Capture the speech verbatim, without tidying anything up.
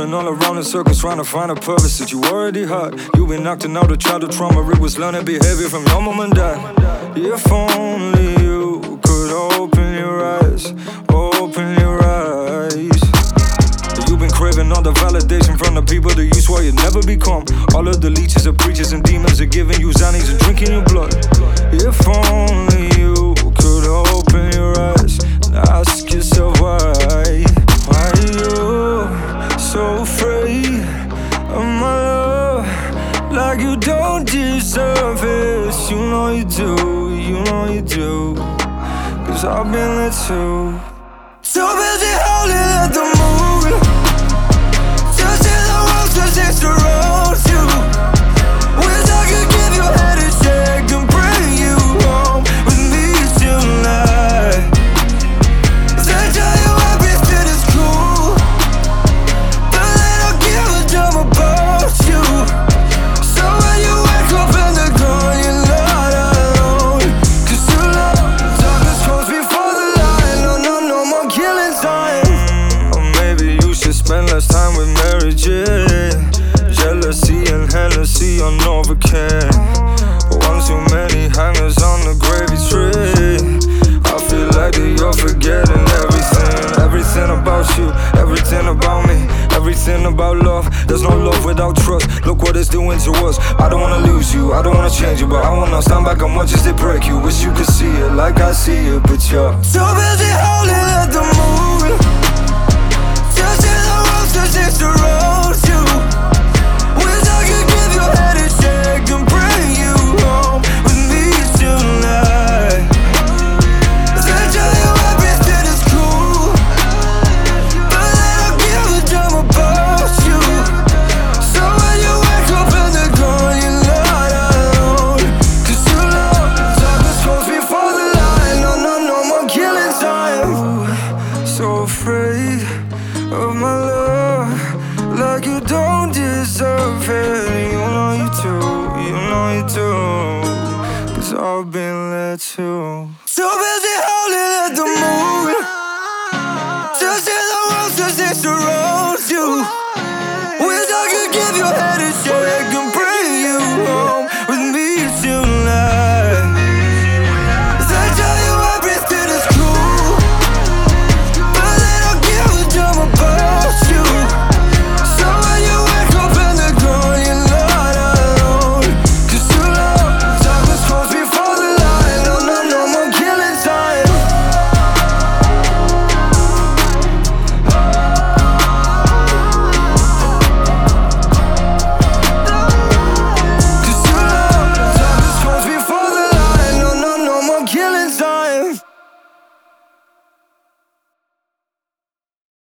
Running all around in circles trying to find a purpose that you already had. You've been acting out of childhood trauma. It was learning behavior from your mom and dad. If only you could open your eyes, open your eyes. You've been craving all the validation from the people that you swore you'd never become. All of the leeches of preachers and demons are giving you Xannies and drinking your blood. If only you could open your eyes and ask yourself why. Why are you so afraid of my love? Like you don't deserve it. You know you do, you know you do. Cause I've been there too. So busy howling at the moon, just in the world, just next to road you. Wish I could give you a head and shake and bring you home with me tonight. They tell you everything is cool, but they don't give a damn about you. So when you wake up and they're gone, you're not alone. Cause you love darkness close before the light. No, no, no more killing time. Or maybe you should spend less time with Mary Jane. Jealousy and Hennessy on Novocaine. One too many hangers on the gravy tree. I feel like that you're forgetting everything. Everything about you, everything about me, everything about love. There's no love without trust. Look what it's doing to us. I don't wanna lose you, I don't wanna change you, but I wanna stand back and watch as they break you. Wish you could see it like I see it, but you're too busy howling at the moon, just in the world, just next to road you. Wish I could give you a head and shake and bring you home with me tonight. They tell you everything is cool, but they don't give a damn about you. So when you wake up and they're gone, you're not alone. Cause you love darkness close before the light. No, no, no more killing time. Ooh, so afraid of my love, like you don't deserve it. You know you do, you know you do. Cause I've been there too. So busy howling at the moon,